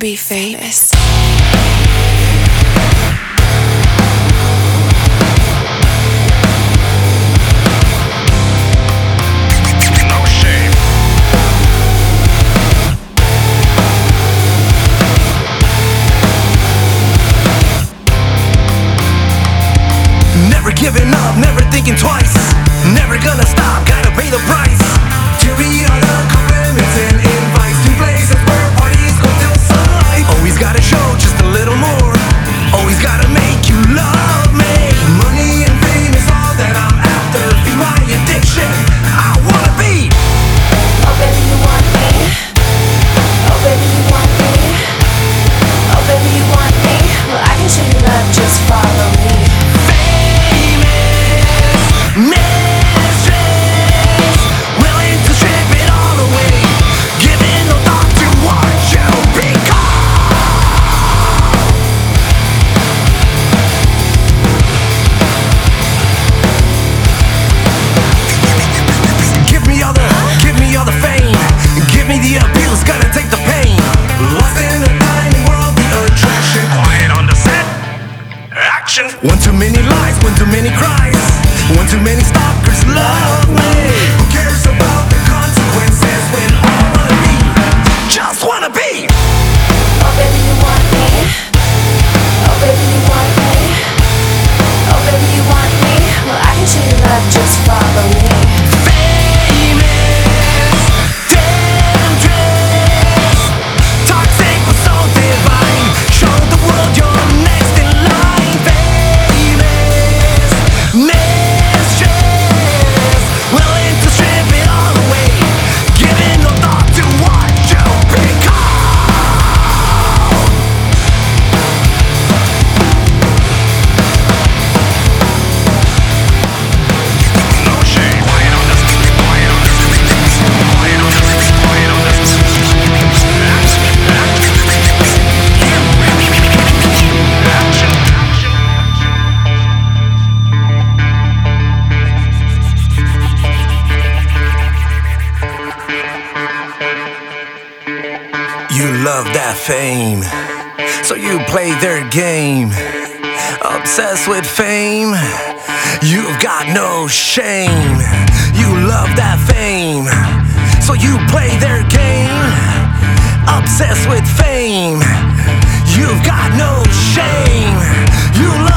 be famous. Never giving up, never thinking twice. Never gonna stop, gotta pay the price. To be on the compliments and invites to places where parties go till sunlight. Always gotta show just a little more. Always gotta make you love me. Money and fame is all that I'm after. Feed my addiction, I wanna be. Oh baby, you want me? Oh baby, you want me? Oh baby, you want me? Well, I can show you love, just follow me. Mistress, willing to strip it all away, giving no thought to what you become. Give me all the fame, give me the abuse, gotta take the pain. Lost in a tiny world, the attraction. Quiet on the set, action. One too many lies, one too many cries. One too many stalkers love me. Who cares about the consequences when all I wanna be, just wanna be? Oh baby, you want me? Oh baby, you want me? Oh baby, you want me? Well, I can show you love, just follow me. Famous, dangerous, toxic but so divine. Show the world you're next in line. Famous, willing to strip it all away, giving no thought to what you become. No shame. Quiet on this. Quiet on this. Quiet on this. Quiet on this. Action. You love that fame, so you play their game. Obsessed with fame, you've got no shame. You love that fame, so you play their game. Obsessed with fame, you've got no shame. You love